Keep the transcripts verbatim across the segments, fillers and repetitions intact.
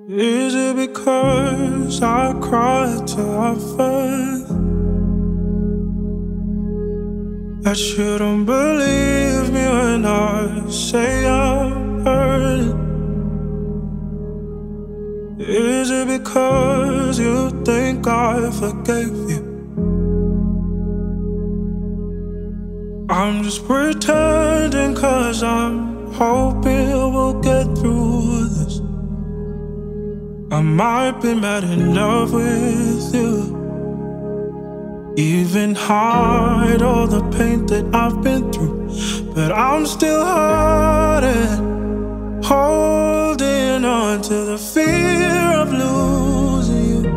Is it because I cry too often that you don't believe me when I say I'm hurting? Is it because you think I forgave you? I'm just pretending, cause I'm hoping we'll get through this. I might be mad in love with you, even hide all the pain that I've been through, but I'm still hurting, holding on to the fear of losing you.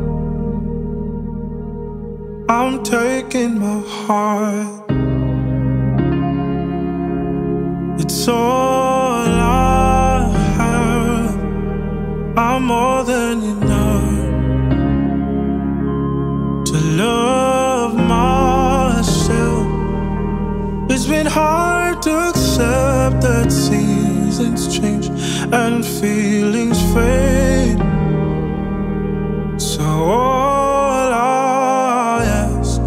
I'm taking my heart, it's all I have. I'm more than enough to love myself. It's been hard to accept that seasons change and feelings fade. So all I ask,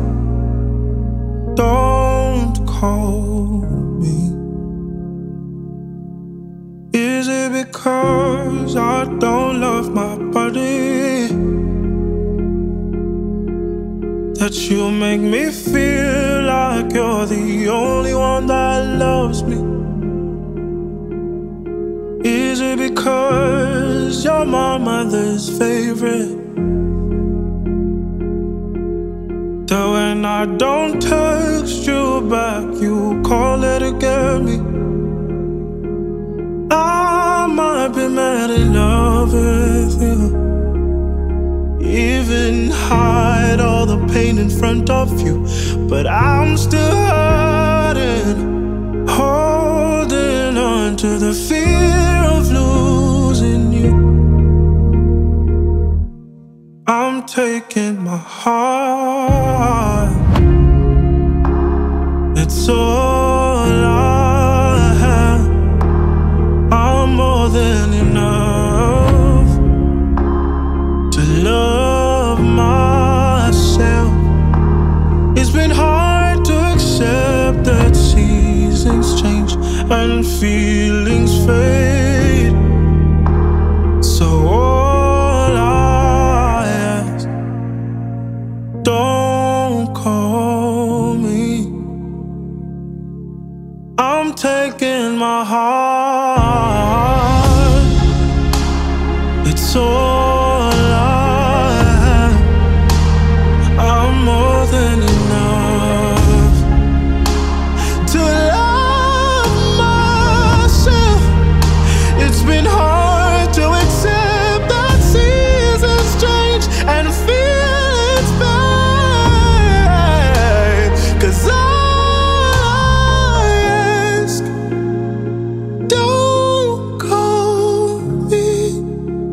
don't call me. Is it because I don't love my body that you make me feel like you're the only one that loves me? Is it because you're my mother's favorite, that when I don't text you back, you call it to get me? I might be mad in love with you, even hide all the pain in front of you, but I'm still hurting, holding on to the fear of losing you. I'm taking my heart, it's all I have. I'm more than enough to love myself. It's been hard to accept that seasons change and feelings fade. So all I ask, don't call me. I'm taking my heart, it's all I have. I'm more than enough to love myself. It's been hard to accept that seasons change and feelings fade. Cause I ask, don't call me.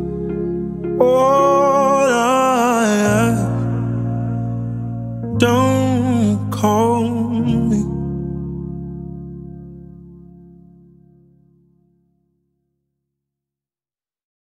All I have, don't